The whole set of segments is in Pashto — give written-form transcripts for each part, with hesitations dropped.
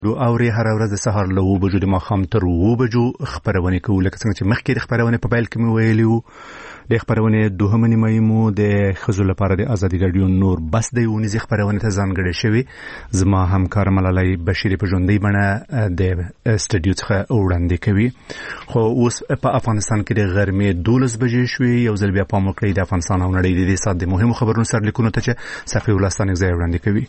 اوري هر ورځ د سهار له 7 بجو د ماښام تر 7 بجو خبرونه کوو لکه څنګه چې مخکې د خبرونه په پیل کې مې ویلي وو د خبرونه دوهمه نیمه مو د ښځو لپاره د ازادي رادیو نور بس د ونیزي خبرونه ته ځانګړې شوی زما همکار ملالۍ بشیر په ژوندۍ بڼه د استودیو څخه وړاندې کوي خو اوس په افغانستان کې د غرمې 12 بجې شوې یو ځل بیا پام وکړئ د افغانستان او نړۍ د دې سات د مهمو خبرونو سرلیکونو ته چې صفحه ولستان ځای وړاندې کوي.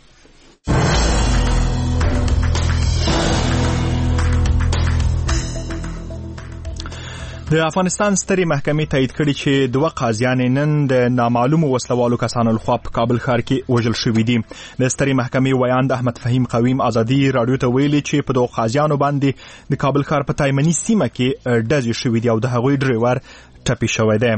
د افغانستان سترې محکمې تایید کړي چې 2 قاضیان نن د نامعلومو وسلوالو کسانو لخوا په کابل ښار کې وژل شوي دي. د سترې محکمې ویاند احمد فهیم قویم ازادي رادیو ته ویلي چې په 2 قاضیانو باندې د کابل ښار په تایمني سیمه کې ډزې شوي دي او د هغوی ډریور ټپي شوی دی.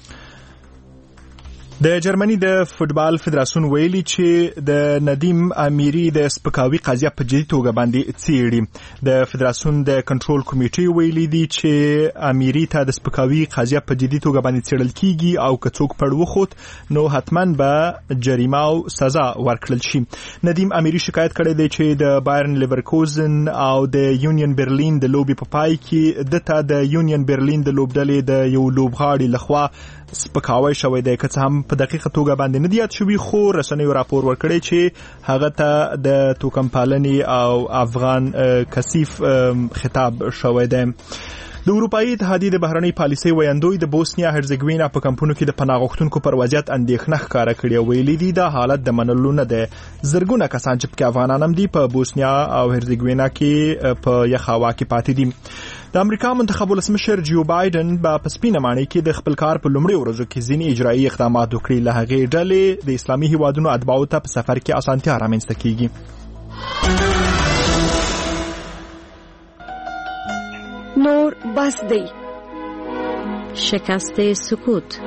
د جرمني د فوتبال فدراسیون ویلي چې د ندیم امیری د سپکاوي قضیه په جدي توګه باندې څیړي. د فدراسیون د کنټرول کمیټې ویلي دي چې امیری ته د سپکاوي قضیه په جدي توګه باندې څیړل کیږي او که څوک پړ وخوت نو حتما به جریمه او سزا ورکړل شي. ندیم امیری شکایت کړی دی چې د بایرن لیورکوزن او د یونین برلین د لوبي په پای کې دته د یونین برلین د لوبډلې د یو لوبغاړي لخوا سپکاوی شوی دی. که څه هم په دقیقه توګه باندې نه دی یاد شوی خو رسنیو راپور ورکړی چې هغه ته د توکم پالنې او افغان کثیف خطاب شوی دی. د اروپאי اتحادیې د بهرنۍ پالیسۍ ویاندوی د بوسنیا هرزګوینا په کمپونو کې د پناه غوښتونکو پر وضعیت اندېښنه ښکاره کړې او ویلي دي دا حالت د منلو نه دی. زرګونه کسان چې پکې افغانان هم دي په بوسنیا او هرزګوینا کې په یخ هوا کې پاتې دي. د امریکا منتخب ولسمشر جو بایدن په سپینه ماڼۍ کې د خپل کار په لومړي ورځو کې ځینې اجرایي اقدامات وکړي. له هغې ډلې د اسلامي هیوادونو اتباعو ته په سفر کې اسانتیا رامنځته کیږي. نور بس دی شکست سکوت.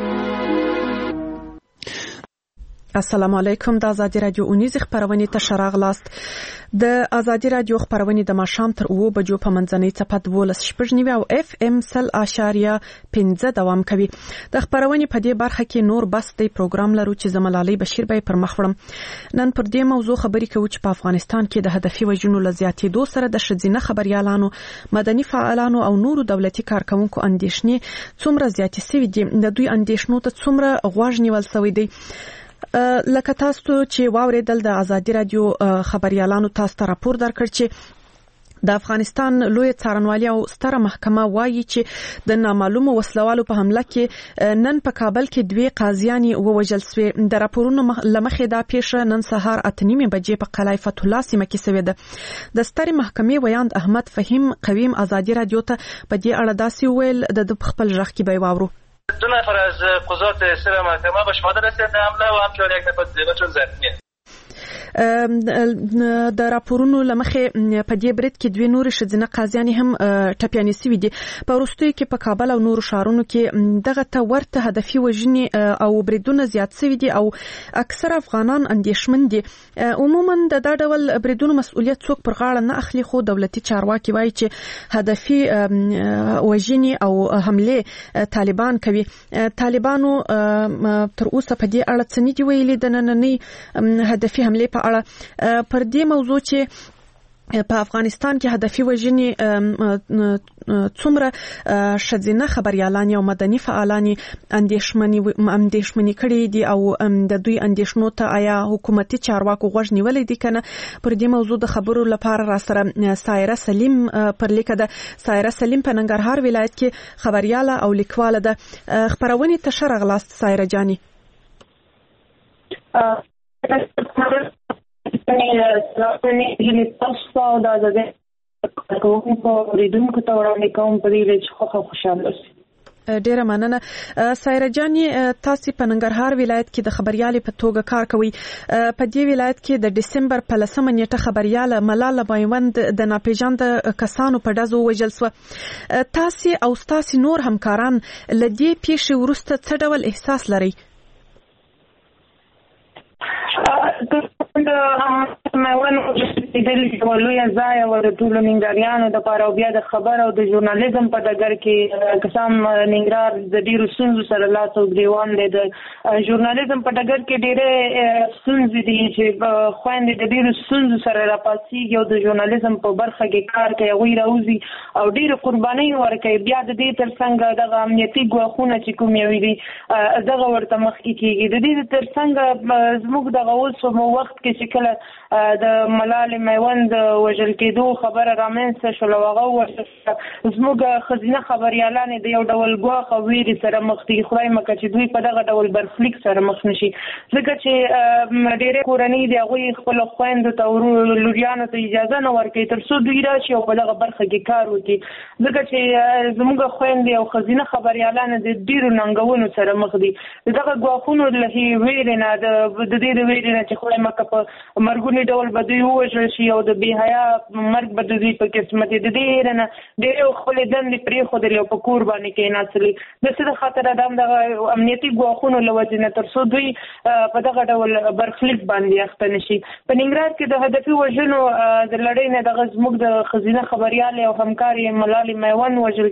السلام علیکم. د ازادي رادیو اونیز خبرونه ته شراغلاست. د ازادي رادیو خبرونه د ماښام تر 7 بجو په منځنۍ څپه 12.9 او اف ام 0.5 دوام کوي. د خبرونه په دې برخه کې نور بس دی پروګرام لرو چې زملالۍ بشیر به پر مخ وړم. نن پر دې موضوع خبرې کوو چې په افغانستان کې د هدفي وژنو لزیاتېدو سره د شذینه خبريالانو، مدني فعالانو او نورو دولتي کارکونکو اندېښنې څومره زیاتې شوې دي. د دوی اندېښنو ته څومره غوږ نیول شوی دی. لکه تاسو چې واوریدل د ازادي رادیو خبريالانو تاسو ته راپور درکړ چې د افغانستان لوی څارنوالي او ستره محکمه وایي چې د نامعلومو وسلوالو په حمله کې نن په کابل کې 2 قاضیان ووژل شوي. د راپورونو لمخې دا پیښه نن سهار 8:30 بجې په قلعه فتح الله سیمه کې شوې ده. د سترې محکمې ویاند احمد فهیم قویم ازادي رادیو ته په دې اړه داسې ویل د خپل ژغ کې به واورو. 2 نفر از قضات سر محکمه به شهادت رسیدند حمله و همچنین 1 نفر دیگر چون زخمی. د راپورونو لمخې په دې برید کې 2 نور شذینه قاضیان هم ټپيانې شوي دي. په وروستیو کې په کابل او نورو ښارونو کې دغه ته ورته هدفي وژنې او بریدونه زیات شوي دي او اکثر افغانان اندېښمن دي. عموما د دا ډول بریدونو مسؤلیت څوک پر غاړه نه اخلي خو دولتي چارواکي وایي چې هدفي وژنې او حمله طالبان کوي. طالبانو تر اوسه په دې اړه څه نه دي ویلي. د نننۍ هدفي حمله په اړه پر دې موضوع چې په افغانستان کې هدفي وژنې څومره شذینه خبريالان او مدني فعالان اندېښمنې کړي دي او د دوی اندېښنو ته آیا حکومتي چارواکو غوږ نیولې دي کنه. پر دې موضوع د خبرو لپاره را سره سایره سلیم پر لیکه ده. سایره سلیم په ننګرهار ولایت کې خبرياله او لیکواله ده. خبرونه ته شرغلاست سایره جاني. ډیره مننه سایره جاني. تاسو په ننګرهار ولایت کې د خبريالې په توګه کار کوي. په دې ولایت کې د دسمبر په 10 نیټه خبرياله ملاله بایوند د ناپېژاند کسانو په ډزو وژل شو. تاسو او تاسو نور همکاران لدې پیښې وروسته څه ډول احساس لرئ؟ د لوی ځای او د ټولو ننګریانو د لپاره او بیا د خبر او د ژورنالیزم په ډګر کې قسم ننګرهار د ډیرو ستونزو سره لاس او ګریوان دی. د ژورنالیزم په ډګر کې ډېرې ستونزې دي چې خویندې د ډیرو ستونزو سره راپاسېږي او د ژورنالیزم په برخه کې کار کوي، هغوی راوځي او ډېرې قربانۍ ورکوي. بیا د دې تر څنګ دغه امنیتي ګواښونه چې کوم یې دي دغه ورته مخکې کېږي. د دې تر څنګ زموږ دغه اوس په وخت کې چې کله د ملالۍ میوند وژل کېدو خبره رامنځته شوله، هغه ورته زموږ ښځینه خبریالانې د یو ډول ګواښ او ویرې سره مخ دي. خدای مکړه چې دوی په دغه ډول برخلیک سره مخ نشي، ځکه چې ډېرې کورنۍ دي هغوی خپلو خویندو ته لوریانو ته اجازه نه ورکوي تر څو دوی راشي او په دغه برخه کې کار وکړي، ځکه چې زموږ خویندې او ښځینه خبریالان د ډېرو ننګونو سره مخ دي. د دغه ګواښونو له ویرې نه د دې د ویرې نه چې خدای مکړه په مرګوني ډول به دوی ووژل شي او د بې حیا مرګ به د دوی په قسمت د دې نه ډېرې خپلې دندې پرېښودلې او په کور باندې کېناستلې. د څه د خاطره د همدغه امنیتي ګواښونو له وجې نه تر څو دوی په دغه ډول برخلیک باندې اخته نه شي. په ننګرهار کې د هدفي وژنو د لړۍ نه دغه زموږ د ښځینه خبریالې او همکارې ملالۍ میوند وژل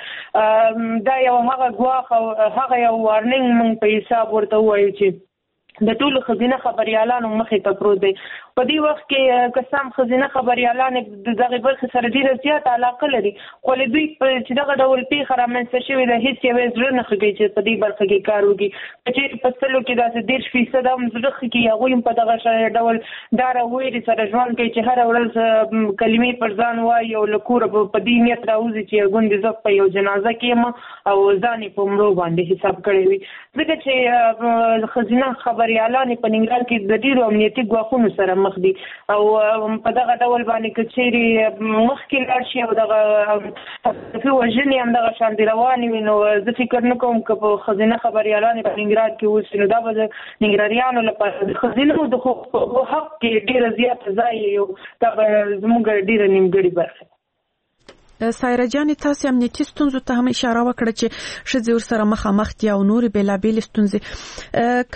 کېدل دا یو هغه ګواښ او هغه یو وارنینګ موږ په حساب ورته ووایو چې د ټولو ښځینه خبریالانو مخې ته پروت دی. په دې وخت کې قسم ښځینه خبریالانې د دغې برخې سره ډېره زیاته علاقه لري، خو له دوی چې دغه ډول پیښه رامنځته شوې ده هېڅ یوې زړه نه ښه کوي چې په دې برخه کې کار وکړي. که چېرې په سلو کې داسې 30% هم زړه ښه کړي، هغوی هم په دغه ډول ډار او ویرې سره ژوند کوي چې هره ورځ کلمې پر ځان وایي او له کوره په دې نیت راوځي چې ګوندې زه په یو جنازه کې یم او ځان یې په مړو باندې حساب کړی وي. ځکه چې ښځینه خبریالانې په ننګرهار کې د ډېرو امنیتي ګواښونو سره مخ دي او په دغه ډول باندې که چېرې مخکې لاړ شي او دغه هدفي وژنې هم دغه شانې روانې وي، نو زه فکر نه کوم که په ښځینه خبریالانې په ننګرهار کې اوسي نو دا به د ننګرهاریانو لپاره د ښځینو د حق کې ډېره زیاته ځای یو دا به زموږ ډېره نیمګړې برخه. سایره جانې تاسې امنیتي ستونزو ته هم اشاره وکړه چې ښځې ورسره مخامخ دي او نورې بېلابېلې ستونزې. که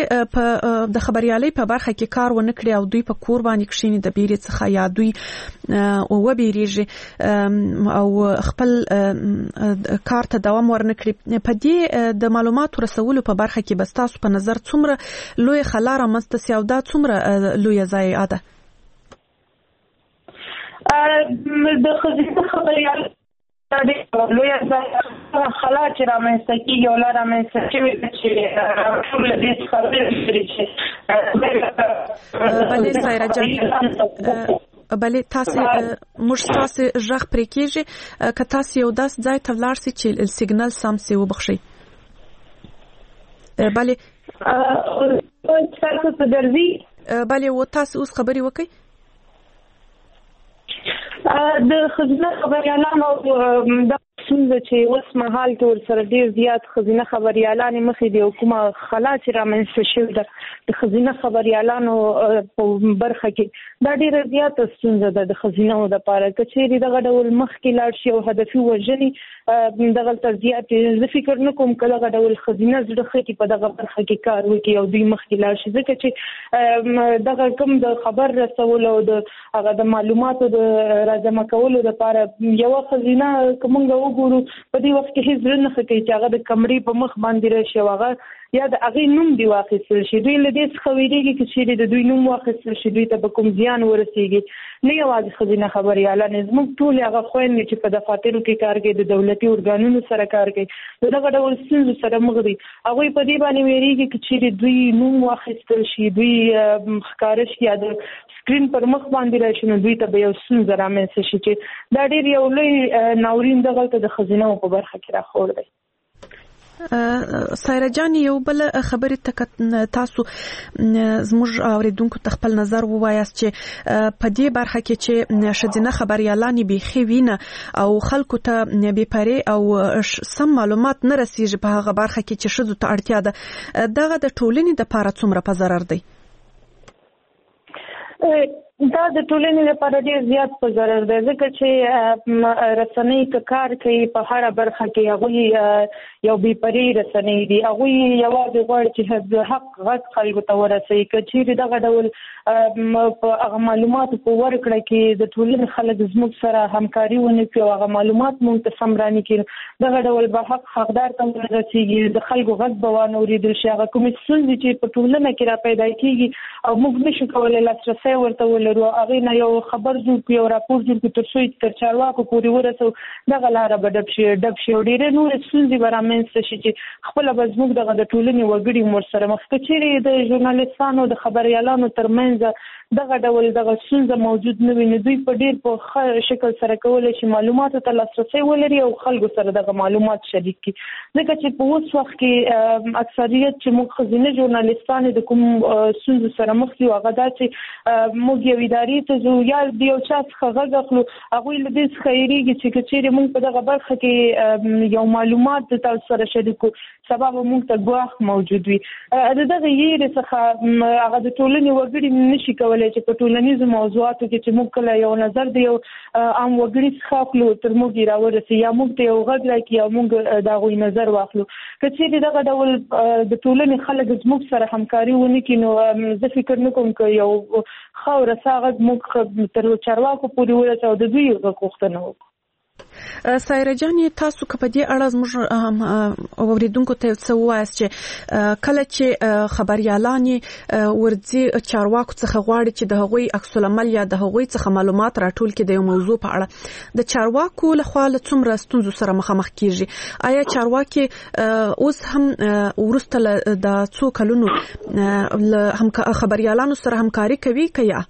ښځې د خبریالۍ په برخه کې کار ونه کړي او دوی په کور باندې کښېني د بیرې څخه یا دوی وبېرېږي او خپل کار ته دوام ورنه کړي، په دې د معلوماتو رسولو په برخه کې به ستاسو په نظر څومره لویه خلا رامنځته سي او دا څومره لویه ضایعه ده؟ د ښځینه خبریالانو لویه خلا چې رامنځته کېږي او لا رامنځته شوې ده چې ټول له دې څخه لرې چې بلې سایره جان بلې تاسې موږ ستاسې غږ پرې کېږي که تاسې یو داسې ځای ته ولاړ سئ چې سیګنال سم سي وبخښئ. بلې تاسو ته درځي؟ بلې و تاسې اوس خبرې وکړئ. د ښځینه خبریالانو د ستونزه چې اوس مهال کې ورسره ډېر زیات ښځینه خبریالانې مخې دي او کومه خلا چې رامنځته شوې ده د ښځینه خبریالانو په برخه کې دا ډېره زیاته ستونزه ده د ښځینهو دپاره. که چېرې دغه ډول مخکې لاړ شي او هدفي وژنې دغلته زیاتې، زه فکر نه کوم که دغه ډول ښځینه زړه ښه کړي په دغه برخه کې کار وکړي او دوی مخکې لاړ شي، ځکه چې دغه کوم د خبر رسولو او د هغه د معلوماتو د راجمع کولو دپاره یوه ښځینه که موږ وګورو په دې وخت کې هېڅ زړه نه ښه کوي چې هغه د کمرې په مخ باندې راشي او هغه یا د هغې نوم دې واخیستل شي. دوی له دې څخه ویرېږي که چېرې د دوی نوم واخیستل شي دوی ته به کوم زیان ورسېږي. نه یوازې ښځینه خبریالانې، زموږ ټولې هغه خویندې چې په دفاترو کې کار کوي، د دولتي ارګانونو سره کار کوي، د دغه ډول ستونزو سره مخ دي. هغوی په دې باندې ویرېږي که چېرې دوی نوم واخیستل شي، دوی ښکاره شي یا د سکرین پر مخ باندې راشي نو دوی ته به یو ستونزه رامنځته شي چې دا ډېر یو لوی ناورین دغلته د ښځینهو په برخه کې راخور دی. سایره جان یو بل خبرې ته تاسو زموږ اوریدونکو ته خپل نظر ووایاست چې په دې برخه کې چې ښځینه خبریالانې بیخي وینه او خلکو ته بې پرې او سم معلومات نه رسیږي په هغه برخه کې چې ښځو ته اړتیا ده، دغه د ټولنې دپاره څومره په ضرر دی؟ دا د ټولنې لپاره ډېر زیات په ضرر دی ځکه چې رسنۍ کار کوي په هر برخه کې هغه یو بې پرې رسنۍ دي هغه یوازې غواړي چې حق غږ خلکو ته ورسوي که چیرې دغه ډول په هغه معلوماتو په ورکړه کې د ټولنې خلک زموږ سره همکاري ونه کړي او هغه معلومات موږ ته سم رانه کړي دغه ډول به حقدار ته ورسیږي د خلکو غږ به وانه اورېدل شي هغه کومې ستونزې چې په ټولنه کې را پیدا کېږي او موږ نشو کولی لاسرسی ورته ولرو هغه نه یو خبر جوړ کړو یو راپور جوړ کړو تر څو تر چارواکو پورې ورسو دغه لاره به ډب شي او ډېرې نورې ستونزې به رامنځته شي چې خپله به زموږ دغه د ټولنې وګړي ورسره مخ که چیرې د ژورنالستانو د خبریالانو ترمنځ دغه ډول دغه ستونزه موجود نه وي نو دوی په ډېر په ښه شکل سره کولی شي معلوماتو ته لاسرسی ولري او خلکو سره دغه معلومات شریک کړي ځکه چې په اوس وخت کې اکثریت چې موږ ښځینه ژورنالستانې د کوم ستونزو سره مخ یو هغه دا چې موږ یو ادارې ته ځو یا د یو چا څخه غږ اخلو هغوی له دې څخه یېرېږي چې که چیرې موږ په دغه برخه کې یو معلومات د تاسو سره شریک کړو سبا به موږ ته ګواښ موجود وي د دغه یېرې څخه هغه د ټولنې وګړي نشي کولی چې په ټولنیزو موضوعاتو کې چې موږ کله یو نظر د یو عام وګړي څخه اخلو تر موږ یې راورسي یا موږ ته یو غږ راکړي او موږ د هغوی نظر واخلو که چیرې دغه ډول د ټولنې خلک زموږ سره همکاري ونه کړي نو زه فکر نه کوم که یو ښه او رسا غږ موږ تر چارواکو پورې ورسوو د دوی غږ غوښتنه وکړو. سایره جانې تاسو که په دې اړه زموږ اوریدونکو ته څه ووایاست چې کله چې خبریالانې ورځي چارواکو څخه غواړي چې د هغوی عکس العمل یا د هغوی څخه معلومات راټول کړي د یو موضوع په اړه د چارواکو لخوا له څومره ستونزو سره مخامخ کیږي آیا چارواکي اوس هم وروسته د څو کلونو له خبریالانو سره همکاري کوي که یا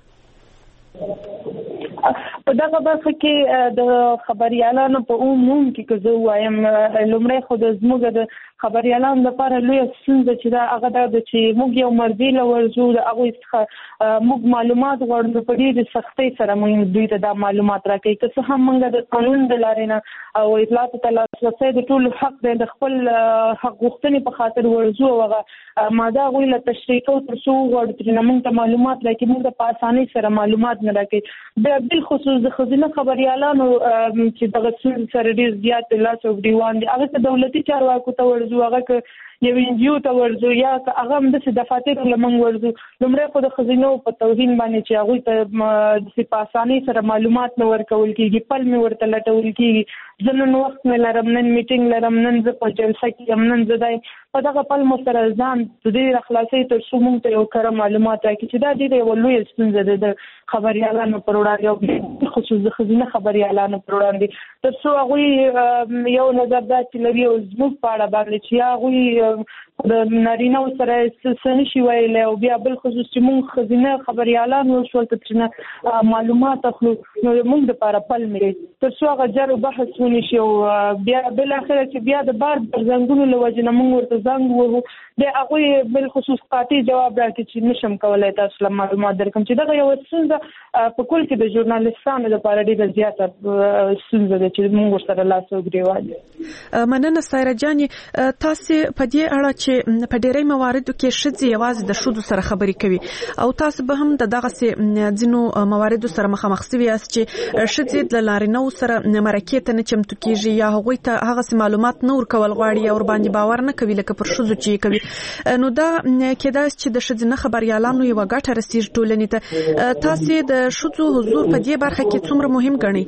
په دغه برخه کې د خبریالانو په عموم کې که زه ووایم لومړی خو د زموږ د خبریالانو لپاره لویه ستونزه چې دا هغه دا ده چې موږ یو مربي له ورځو د هغوی څخه موږ معلومات غواړو نو په ډېرې سختۍ سره موږ دوی ته دا معلومات راکوي که څه هم موږ د قانون د لارې نه او اطلاعاتو ته لاسرسی د ټولو حق دی د خپل حق غوښتنې په خاطر ورځو او هغه ماده هغوی له تشریح کوو تر څو وغواړو ترېنه موږ ته معلومات راکړي موږ ته په اسانۍ سره معلومات نه راکوي بیا بالخصوص د ښځینه خبریالانو چې دغه ستونزې سره ډېر زیات لاس او ګریوان دي هغه که دولتي چارواکو ته ورځو هغه که یو NGO ته ورځو یا که هغه هم داسې دفاترو له موږ ورځو لومړی خو د ښځینو په توهین باندې چې هغوی ته داسې په اسانۍ سره معلومات نه ورکول کېږي پل مې ورته لټول کېږي زه نن وخت مې لرم نن میټینګ لرم نن زه په جلسه کې یم نن زه دا په دغه پل مو سره ځان د دې راخلاصوي تر څو موږ ته یو کره معلومات راکړي چې دا ډېره یوه لویه ستونزه ده د خبریالانو پر وړاندې او خصوص د ښځینه خبریالانو پر وړاندې تر څو هغوی یو نظر داسې لري او زموږ په اړه باندې چې یا هغوی د نارینهو سره څه نشي ویلی او بیا بل خصوص چې موږ ښځینه خبریالان وشول ته ترېنه معلومات اخلو نو موږ دپاره پل مې تر څو هغه جر و بحث ونشي او بیا بالاخره چې بیا د بار پر زنګونو له وجې نه موږ ورته زنګ وهو بیا هغوی بالخصوص قاطع جواب راکړي چې نشم کولی تاسو له معلومات درکړم چې دغه یوه ستونزه په کل کې د ژورنالستانو لپاره ډېره زیاته ستونزه ده چې موږ ورسره لاس او ګرېوان یو. مننه سایره جانې تاسې په دې اړه چې په ډېری مواردو کې ښځې یوازې د ښځو سره خبرې کوي او تاسو به هم د دغسې ځینو مواردو سره مخامخ سوي یاست چې ښځې د نارینهو سره مرکې ته نه چمتو کېږي یا هغوی ته هغسې معلومات نه ورکول غواړي یا ورباندې باور نه کوي لکه پر ښځو چې یې کوي نو دا کېدای شي چې د ښځینه خبریالانو یوه ګټه رسېږي ټولنې ته تاسې د ښځو حضور په دې برخه کې څومره مهم ګڼئ؟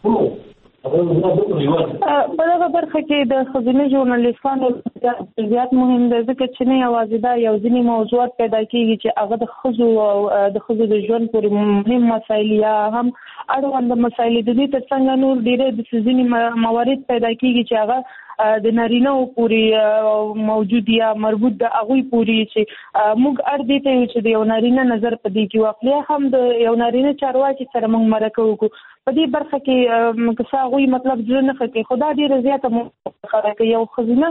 په دغه برخه کې د ښځینه ژورنالستانو زیات مهم دی ځکه چې نه یوازې دا یو ځینې موضوعات پیدا کېږي چې هغه د ښځو او د ښځو د ژوند پورې مهم مسایل یا هم اړونده مسایل د دې تر څنګ نور ډېرې د ځینې موارد پیدا کېږي چې هغه د نارینهو پورې موجود یا مربوط د هغوی پورې چې موږ اړ دې ته یو چې د یو نارینه نظر په دې کې واخلي هم د یو نارینه چارواکي سره موږ مرکه وکړو په دې برخه کې که څه هغوی مطلب زړه نه ښه کوي خو دا ډېره زیاته خبره کوي یو ښځینه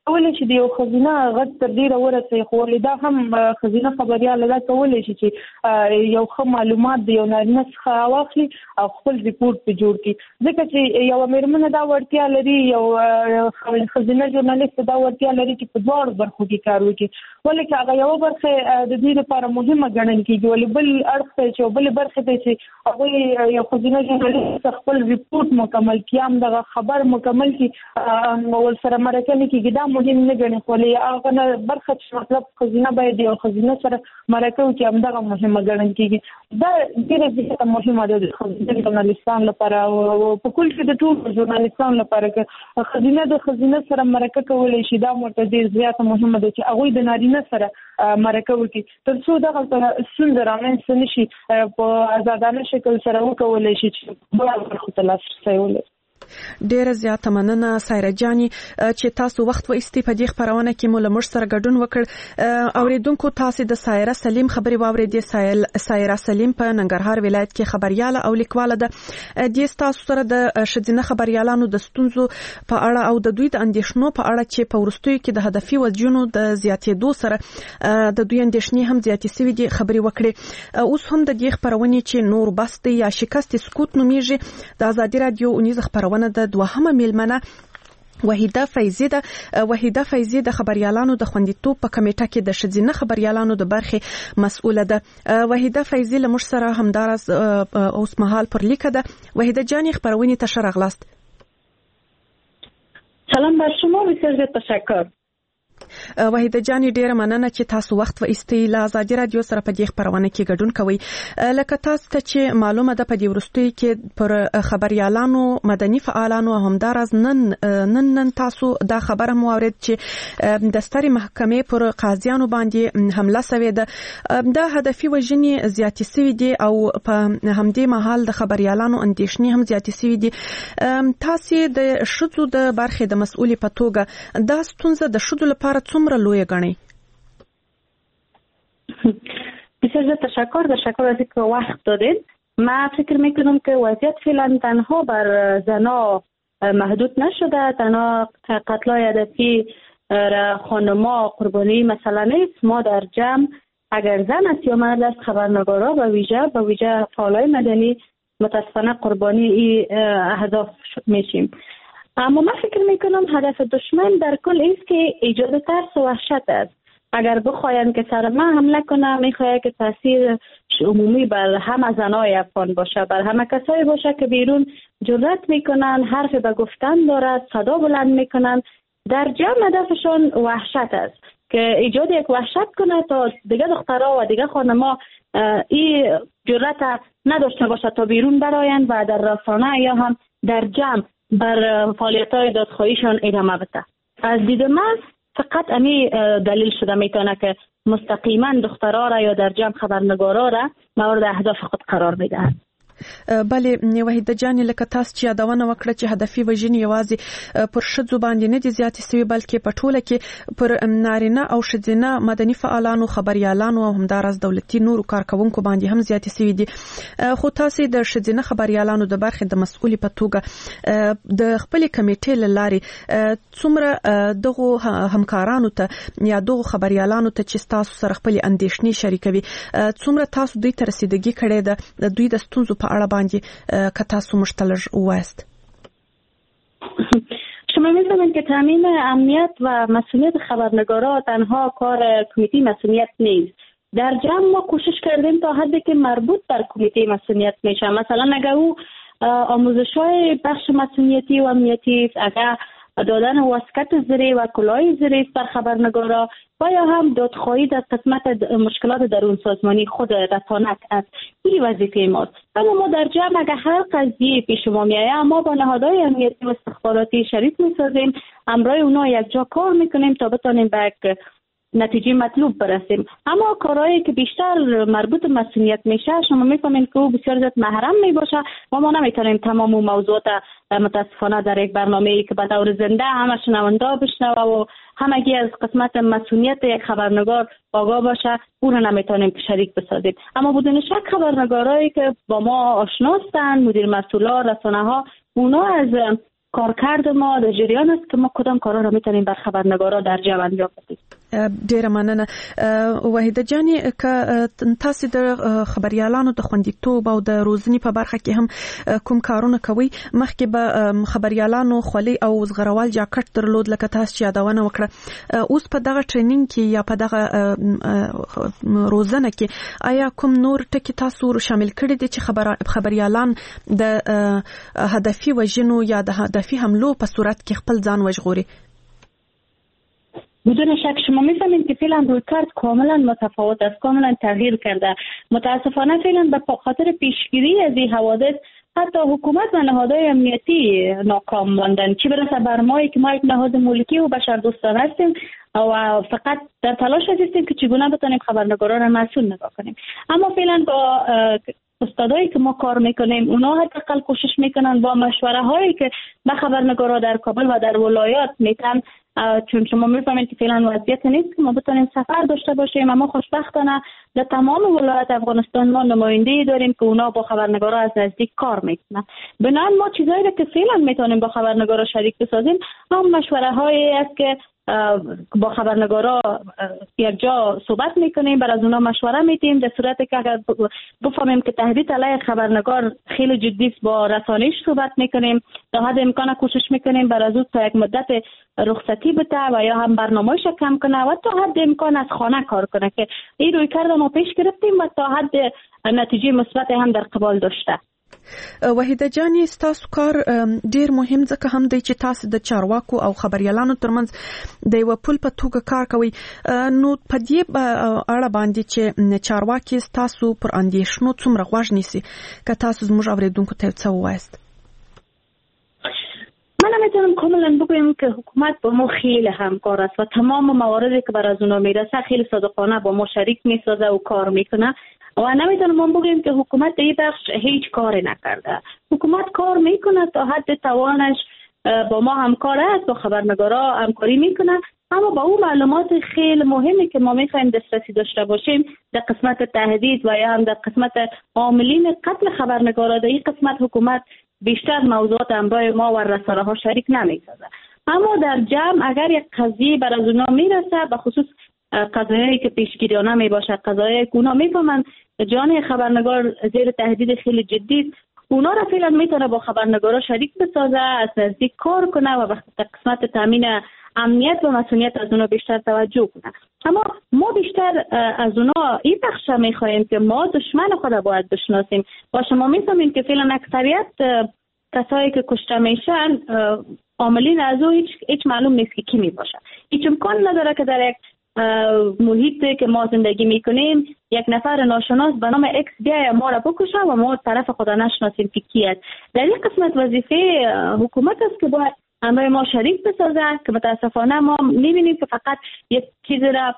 کولای شي د یو خزینه غږ تر ډیره ورسوي، خو دا هم خزینه خبريال دا کولای شي چې یو ښه معلومات د یو نارینه څخه واخلي او خپل ریپورت په جوړ کړي، ځکه چې یو میرمن دا وړتیا لري، یو خزینه ژورنالیست دا وړتیا لري چې په دواړو برخو کې کار وکړي، ولکه هغه یو برخه د دې لپاره مهمه ګڼل کېږي، ولې بل اړخ ته چې بل برخه ته چې هغه یو خزینه ژورنالیست خپل ریپورت مکمل کړي، هم د خبر مکمل کړي، ول سره مرکه نه کېږي، دا مهم نه ګڼي، ولې هغه برخه چې مطلب خزینه باید یو خزینه سره مرکه وکړي، هم دا مهمه ګڼل کېږي. دا ډېره زیاته مهمه ده د خزینه ژورنالیستانو لپاره او په کل کې د ټولو ژورنالیستانو لپاره چې خزینه د خزینه سره مرکه کولای شي، دا مرته ډېر زیاته مهمه ده چې هغه د نارینه سره مرکه وکړي، تر څو دغه ستونزه رامنځته نشي په آزادانه شکل سره وکولای شي چې بل برخو ته لاسرسی ولري. ډیره زیاته مننه سایره جاني چې تاسو وخت و استی په دې خبرونه کې مو لمر سره ګډون وکړ. اوریدونکو تاسو د سایره سلیم خبري واورېدې. سایره سلیم په ننګرهار ولایت کې خبرياله او لیکواله ده. د تاسو سره د شذینه خبريالانو د ستونزو په اړه او د دوی د اندیشنو په اړه چې په ورستیو کې د هدفي وجونو د زیاتېدو سره د دوی اندیشنې هم زیاتې سوي دي خبري وکړي. اوس هم د دې خبرونه چې نور بست یا شکست سکوت نومیږي د ازادي رادیو اونیز خبرونه د دوهمه میلمنه وحیده فیضی ده. وحیده فیضی د خبريالانو د خوندیتوب په کمیټه کې د شذینه خبريالانو د برخې مسؤله ده. وحیده فیضی له موږ سره همدارس اوس مهال پر لیکه ده. وحیده جانی خبرونه ته شرغلاست. سلام بر شما، بسیار زیاد تشکر. وحیده جانی ډیره مننه چې تاسو وخت و استی له ازادي رادیو سره په دې خبرونه کې ګډون کوئ. لکه تاسو ته چې معلومه ده په دې ورستیو کې پر خبريالانو مدني فعالانو همدارز نن تاسو دا خبره مو اورید چې د ستري محکمې پر قاضیانو باندې حمله شوې ده. دا هدفي وژنې زیاتې شوې دي او په همدې مهال د خبريالانو اندیشنې هم زیاتې شوې دي. تاسو د شذو د برخې د مسؤلې په توګه دا ستونزه د شذو لپاره څومره لوی غني؟ بسیار زیاد تشکر از اینکه وقت دادید. من فکر میکنم که وضعیت فعلا تنها بر زنا محدود نشده، تنها قتل‌های هدفی خانم‌ها قربانی مثلا نیست. ما در جمع اگر زن است یا مرد است خبرنگارا به ویژه فعالای مدنی متاسفانه قربانی این اهداف میشیم. اما من فکر میکنم هدف دشمن در کل است که ایجاد ترس و وحشت است. اگر بخواین که سر من حمله کنه، میخواد که تاثیر عمومی بر همه زنای افغان باشه، بر همه کسایی باشه که بیرون جرأت میکنن، حرف به گفتن دارد، صدا بلند میکنن. در جمع هدفشون وحشت است که ایجاد یک وحشت کنه تا دیگه دخترها و دیگه خانم‌ها این جرأت نداشته باشه تا بیرون براین و در رسانه یا هم در جمع بر فعالیت‌های دادخواهیشان ادامه بده. از دید من فقط امی دلیل شده میتونه که مستقیما دخترها را یا در جمع خبرنگارا را مورد اهداف خود قرار بدهند. بله وحیده جانی لکه تاسو چې یادونه وکړه چې هدفي وژنې یوازې پر ښځو باندې نه دي زیاتې سوي بلکې په ټوله کې پر نارینه او ښځینه مدني فعالانو خبريالانو او همدارس دولتي نورو کارکونکو باندې هم زیاتې سوي دي. خو تاسو د ښځینه خبريالانو د برخې د مسؤلې په توګه د خپل کمیټې لاري څومره دغه همکارانو ته یا دغه خبريالانو ته چې تاسو سره خپل اندیشنې شریکوي څومره تاسو دوی ته رسیدګي کړې ده د دوی د ستونزو په اړه باندې که تاسو مشتلج وایست؟ شما می‌دونید که تامین امنیت و مسئولیت خبرنگارا تنها کار کمیته مسئولیت نیست. در جمع ما کوشش کردیم تا حدی که مربوط در کمیته مسئولیت میشه. مثلا اگر او آموزش‌های بخش مسئولیتی و امنیتی، اگر دادن واسکت زری و کلاه زری بر خبرنگارا و یا هم دادخواهی در قسمت مشکلات درون سازمانی خود رسانت است، این وظیفه ماست. اما ما در جمع اگر هر قضیه پیش ما میآید، ما با نهادهای امنیتی و استخباراتی شریک میسازیم، همراه اونا یک جا کار میکنیم تا بتونیم به یک نتیجه مطلوب برسیم. اما کارهایی که بیشتر مربوط به مسئولیت میشه، شما میفهمید که او بسیار زیاد محرم میباشه و ما نمیتونیم تمام موضوعات متاسفانه در یک برنامه‌ای که به طور زنده همه شنونده بشنوه و همگی از قسمت مسئولیت یک خبرنگار آگاه باشه، اون رو نمیتونیم شریک بسازیم. اما بدون شک خبرنگارایی که با ما آشنا هستند، مدیر مسئولان رسانه‌ها، اونا از کارکرد ما در جریان است که ما کدام کارا را میتونیم بر خبرنگارا در جو انجام بدیم. ډیره مننه وحیده جانی که تاسو د خبريالانو د خوندیتوب او د روزنی په برخه کې هم کوم کارونه کوي مخکې به خبريالانو خولي او زغروال جاکټ درلود لکه تاسو یادونه وکړه اوس په دغه ټریننګ کې یا په دغه روزنه کې آیا کوم نور ټکی تاسو شامل کړی دي چې خبريالان د هدفي وژنو یا د هدفي حملو په صورت کې خپل ځان وژغوري؟ بدون شک شما میفهمید که فعلا رویکرد کاملا متفاوت است، کاملا تغییر کرده. متاسفانه فعلا به خاطر پیشگیری از این حوادث حتی حکومت و نهادهای امنیتی ناکام ماندن، چه برسه بر ما که ما یک نهاد ملکی و بشردوستانه هستیم و فقط در تلاش هستیم که چگونه بتونیم خبرنگاران را مسئول نگاه کنیم. اما فعلا با استادایی که ما کار میکنیم اونا حداقل کوشش میکنن با مشوره هایی که به خبرنگارا در کابل و در ولایات میتن، چون شما میفهمید که فعلا وضعیت نیست که ما بتونیم سفر داشته باشیم. اما خوشبختانه در تمام ولایات افغانستان ما نماینده‌ای داریم که اونا با خبرنگارا از نزدیک کار میکنن. بنابراین ما چیزایی که فعلا میتونیم با خبرنگارا شریک بسازیم هم مشوره هایی است که با خبرنگارا یک جا صحبت میکنیم، بر از اونا مشوره میدیم. در صورتی که اگر بفهمیم که تهدید علیه خبرنگار خیلی جدی است با رسانش صحبت میکنیم، تا حد امکان کوشش میکنیم بر از او تا یک مدت رخصتی بده و یا هم برنامه‌اش کم کنه و تا حد امکان از خانه کار کنه که این رویکرد ما پیش گرفتیم و تا حد نتیجه مثبت هم در قبال داشته. وحیده جانی ستاسو کار ډیر مهم ځکه هم دی چې تاسو د چارواکو او خبريالانو ترمنځ د یو پل په توګه کار کوي. نو په دې اړه باندې چې چارواکي ستاسو پر اندیشنو څومره غوږ نیسي که تاسو زموږ اوریدونکو ته څه ووایست؟ من میتونم کاملا بگویم که حکومت با ما خیلی همکار است و تمام مواردی که بر از اونا میرسه خیلی صادقانه با ما شریک میسازه و کار میکنه و نمیتونم ما بگویم که حکومت در این بخش هیچ کاری نکرده. حکومت کار میکنه تا حد توانش، با ما همکار است، با خبرنگارا همکاری میکنه، اما با اون معلومات خیلی مهمی که ما میخوایم دسترسی داشته باشیم در قسمت تهدید و یا هم در قسمت عاملین قتل خبرنگارا، در این قسمت حکومت بیشتر موضوعات همراه ما و رسانه ها شریک نمیسازه. اما در جمع اگر یک قضیه بر از اونا میرسه، به خصوص قضایایی که پیشگیریانه میباشه، قضایایی که اونا میفهمن جان خبرنگار زیر تهدید خیلی جدی است، اونا را فعلا میتونه با خبرنگارا شریک بسازه، از نزدیک کار کنه و وقتی قسمت تامین امنیت و مسئولیت از اونا بیشتر توجه کنه. اما ما بیشتر از اونا این بخش میخوایم که ما دشمن خود باید بشناسیم. با شما میفهمیم که فعلا اکثریت کسایی که کشته میشن عاملین از او هیچ معلوم نیست که کی میباشه. هیچ امکان نداره که در یک محیطی که ما زندگی میکنیم یک نفر ناشناس به نام اکس بیای ما را بکشه و ما طرف خدا نشناسیم که کی است. در این قسمت وظیفه حکومت است که باید همراه ما شریک بسازه، که متاسفانه ما میبینیم که فقط یک چیزی را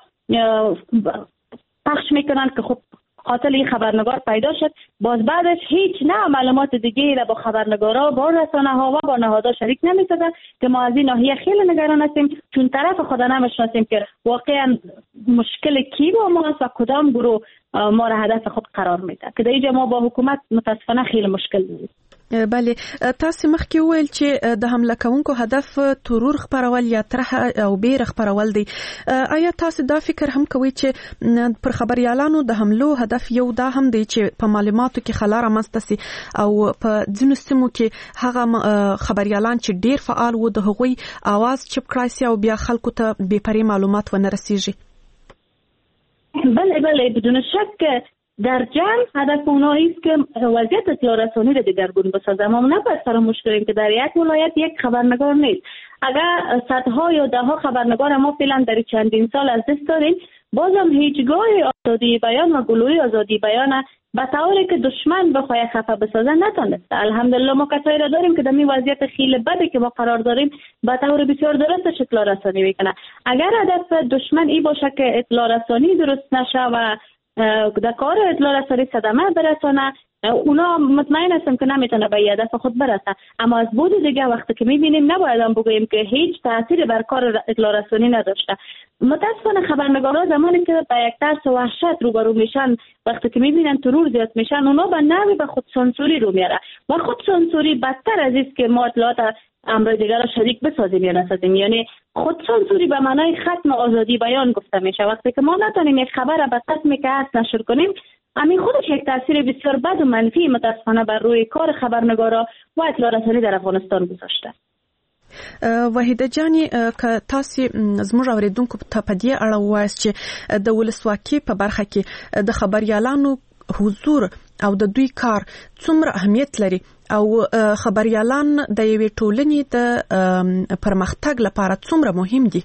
پخش میکنن که خب قاتل این خبرنگار پیدا شد، باز بعدش هیچ نه معلومات دیگه را با خبرنگارا، با رسانه ها و با نهادها شریک نمی‌سازن که ما از این ناحیه خیلی نگران هستیم، چون طرف خدا نمی‌شناسیم که واقعا مشکل کی با ماست و کدام گروه ما را هدف خود قرار میده، که در اینجا ما با حکومت متاسفانه خیلی مشکل داریم. بله، تاسو مخکې وویل چې د حمله کوونکو هدف ترور خبرول یا طرح او بیر خبرول دی. آیا تاسو دا فکر هم کوئ چې پر خبريالانو د حملو هدف یو دا هم دی چې په معلوماتو کې خلا رامنځته سي او په ځینو سیمو کې هغه خبريالان چې ډیر فعال وو د هغوی आवाज چپ کړای سي او بیا خلکو ته بې پرې معلومات ونه رسیږي؟ بله بدون شک در جمع هدف اونا است که وضعیت اطلاع رسانی را دگرگون بسازه. ما نباید فراموش کنیم که در یک ولایت یک خبرنگار نیست. اگر صدها یا دهها خبرنگار ما فعلا در چندین سال از دست داریم، بازم هیچگاه آزادی بیان و گلوی آزادی بیان به طوری که دشمن بخواه خفه بسازه نتونسته. الحمدلله ما کسایی را داریم که در این وضعیت خیلی بدی که ما قرار داریم به طور بسیار درستش اطلاع رسانی میکنه. اگر هدف دشمن این باشه که اطلاع رسانی درست نشه و در کار اطلاع رسانی صدمه برسانه، اونا مطمئن هستم که نمیتونه به هدف خود برسه. اما از بود دیگه وقتی که میبینیم نباید هم بگوییم که هیچ تأثیری بر کار اطلاع رسانی نداشته. متاسفانه خبرنگارا زمانی که با یک ترس و وحشت روبرو میشن، وقتی که میبینن ترور زیاد میشن، اونا به نوی به خود سانسوری رو میاره و خود سانسوری بدتر از است که ما اطلاعات امر دیگر را شریک بسازیم یا نسازیم. یعنی خود سانسوری به معنای ختم آزادی بیان گفته میشه. وقتی که ما نتونیم یک خبر را به قسمی که هست نشر کنیم، همین خودش یک تاثیر بسیار بد و منفی متاسفانه بر روی کار خبرنگارا و اطلاع رسانی در افغانستان گذاشته. وحیده جانی که تاسو زموږ اوریدونکو ته په دې اړه وایي چې د ولسواکۍ په برخه کې د خبريالانو حضور او د دوی کار څومره اهمیت لري او خبريالان د یوې ټولنې د پرمختګ لپاره څومره مهم دي.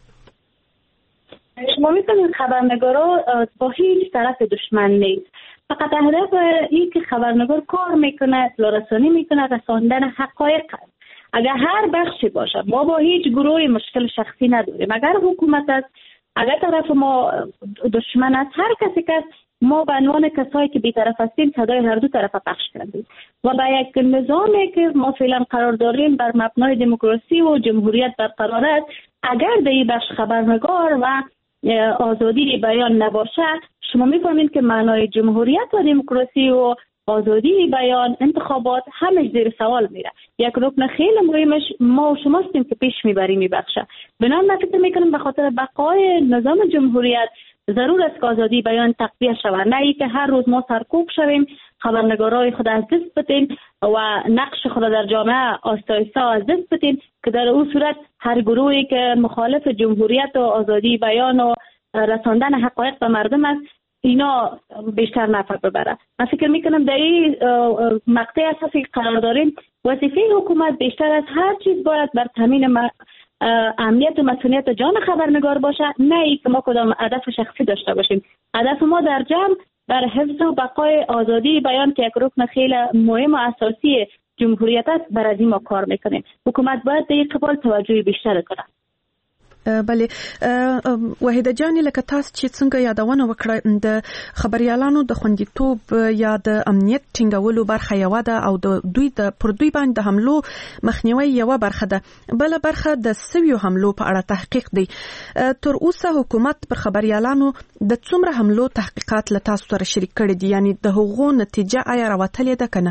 شما می‌فهمید خبرنگارا با هیچ طرف دشمن نیست. فقط هدف این که خبرنگار کار میکنه، اطلاع رسانی میکنه، رساندن حقایق است. اگر هر بخشی باشه، ما با هیچ گروهی مشکل شخصی نداریم. اگر حکومت است، اگر طرف ما دشمن است، هر کسی که ما به عنوان کسایی که بی‌طرف هستیم صدای هر دو طرف پخش کردیم و با یک نظامی که ما فعلا قرار داریم بر مبنای دموکراسی و جمهوریت برقرار است، اگر در این بخش خبرنگار و آزادی بیان نباشه، شما می‌فهمید که معنای جمهوریت و دموکراسی و آزادی بیان، انتخابات همش زیر سوال میره. یک رکن خیلی مهمش ما و شما هستیم که پیش میبریم میبخشه. بنابراین من فکر میکنم به خاطر بقای نظام جمهوریت ضرور است که آزادی بیان تقویت شود، نه ای که هر روز ما سرکوب شویم، خبرنگارای خود از دست بدیم و نقش خود در جامعه آستایسته از دست بدیم که در اون صورت هر گروهی که مخالف جمهوریت و آزادی بیان و رساندن حقایق به مردم است اینا بیشتر نفع ببره. من فکر میکنم در این مقطع اساسی قرار داریم وظیفه حکومت بیشتر از هر چیز باید بر تامین امنیت و مسئولیت جان خبرنگار باشه، نه ای که ما کدام هدف شخصی داشته باشیم. هدف ما در جمع بر حفظ و بقای آزادی بیان که یک رکن خیلی مهم و اساسی جمهوریت است، بر از این ما کار میکنیم. حکومت باید در این قبال توجه بیشتر کنه. بله وحیده جانی لکه تاسو چې څنګه یادونه وکړه د خبريالانو د خوندیتوب یا د امنیت ټینګولو برخه یو ده او د دوی د پر دوی باندې د حملو مخنیوي یو برخه ده. بل برخه د سویو حملو په اړه تحقیق دی. تر اوسه حکومت پر خبريالانو د څومره حملو تحقیقات له تاسو سره شریک کړي دي، یعنی د هغو نتیجه آیا راوتلې ده کنه؟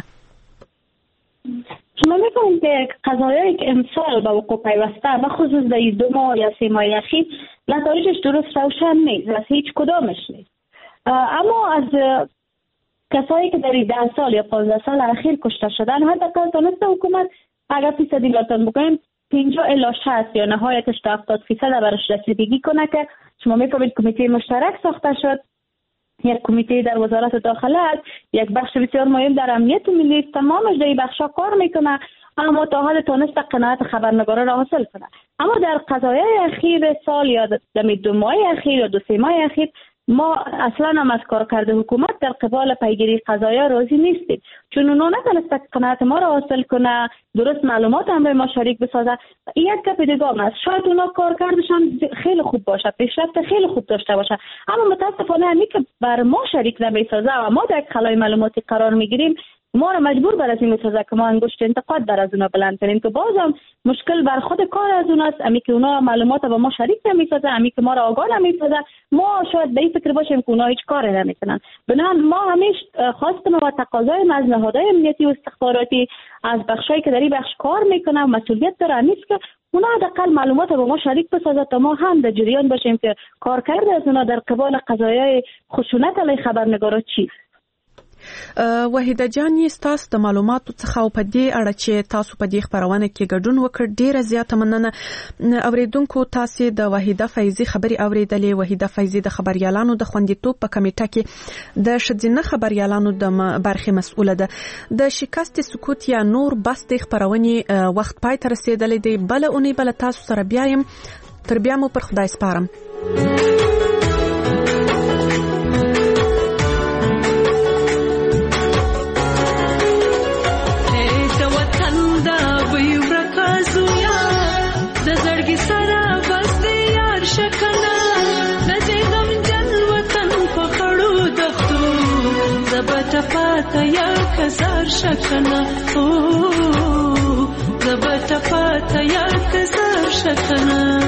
شما می‌فهمید که قضایایی که امسال به وقوع پیوسته و خصوص در 2 ماه یا 3 ماه اخیر نتایجش درست روشن نیست، از هیچ کدامش نیست. اما از کسایی که در 10 سال یا 15 سال اخیر کشته شدن، حداقل تونست حکومت اگر فیصدی لاتون بکنیم 50 الی 60 یا نهایتش تا 70% برش رسیدگی کنه که شما می‌فهمید کمیته مشترک ساخته شد. یک کمیته در وزارت داخله است، یک بخش بسیار مهم در امنیت ملی، تمامش در این بخشا کار میکنه، اما تا حال تونست قناعت خبرنگارا را حاصل کنه. اما در قضایای اخیر سال یا در 2 ماه اخیر یا 2-3 ماه اخیر ما اصلا هم از کارکرد حکومت در قبال پیگیری قضایا راضی نیستیم، چون اونا نتونسته قناعت ما را حاصل کنه، درست معلومات هم به ما شریک بسازه. این یک گپ دیگه است، شاید اونا کارکردشان خیلی خوب باشه، پیشرفت خیلی خوب داشته باشه، اما متاسفانه همی که بر ما شریک نمیسازه و ما در خلای معلوماتی قرار میگیریم، ما را مجبور بر از این میسازه که ما انگشت انتقاد بر از اونا بلند کنیم که بازم مشکل بر خود کار از اوناست. امی که اونا معلومات با ما شریک نمیسازه، امی که ما را آگاه نمیسازه، ما شاید به این فکر باشیم که اونا هیچ کاری نمیکنن. بنابراین ما همیشه خواستم و تقاضای از نهادهای امنیتی و استخباراتی از بخشایی که در این بخش کار میکنن و مسئولیت دارن نیست که اونا حداقل معلومات با ما شریک بسازه تا ما هم در جریان باشیم که کارکرد از اونا در قبال قضایای خشونت علیه خبرنگارا چیست. وحیده جانی تاسو د معلوماتو څخه او په دې اړه چې تاسو په دې خبرونه کې ګډون وکړ ډیره زیاته مننه. اوریدونکو تاسو د وحیده فیضی خبري اوریدلې. وحیده فیضی د خبريالانو د خوندیتوب په کمیټه کې د شذینه خبريالانو د برخې مسؤله ده. د شکست سکوت یا نور بس د خبرونې وخت پای ته رسیدلې دی. بل اونۍ بل تاسو سره بیا يم، تر بیا مو پر خدای سپارم. پاتا یا کزار شکنه زبط پاتا یا کزار شکنه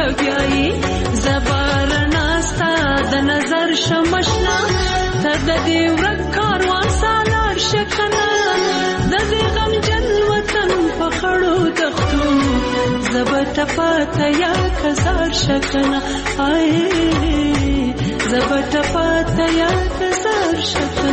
لګیاي زبر ناستا د نظر شمشنا ته د دې ورک کاروان سالار شکنه د دې غم جن وطن په خړو دختو زبت پاته یا کزار شکنه آی زبت پاته یا کزار شکنه